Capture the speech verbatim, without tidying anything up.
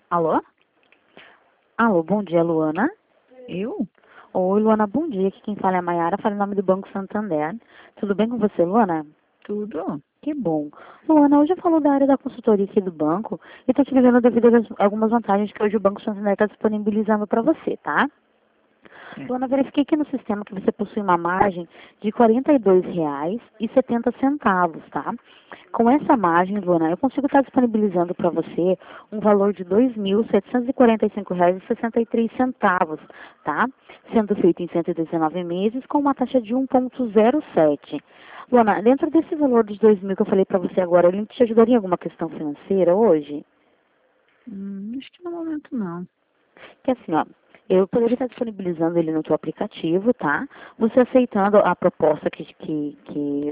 Alô? Alô, bom dia, Luana. Eu? Oi, Luana, bom dia. Aqui quem fala é a Mayara, fala em nome do Banco Santander. Tudo bem com você, Luana? Tudo? Que bom. Luana, hoje eu falo da área da consultoria aqui do banco e estou te ligando devido a algumas vantagens que hoje o Banco Santander está disponibilizando para você, tá? É. Luana, verifiquei aqui no sistema que você possui uma margem de quarenta e dois reais e setenta centavos, tá? Com essa margem, Luana, eu consigo estar disponibilizando para você um valor de dois mil setecentos e quarenta e cinco reais e sessenta e três centavos, tá? Sendo feito em cento e dezenove meses com uma taxa de um vírgula zero sete. Luana, dentro desse valor dos dois mil que eu falei para você agora, ele te ajudaria em alguma questão financeira hoje? Hum, acho que no momento não. Que assim, ó, eu poderia estar disponibilizando ele no teu aplicativo, tá? Você aceitando a proposta que, que, que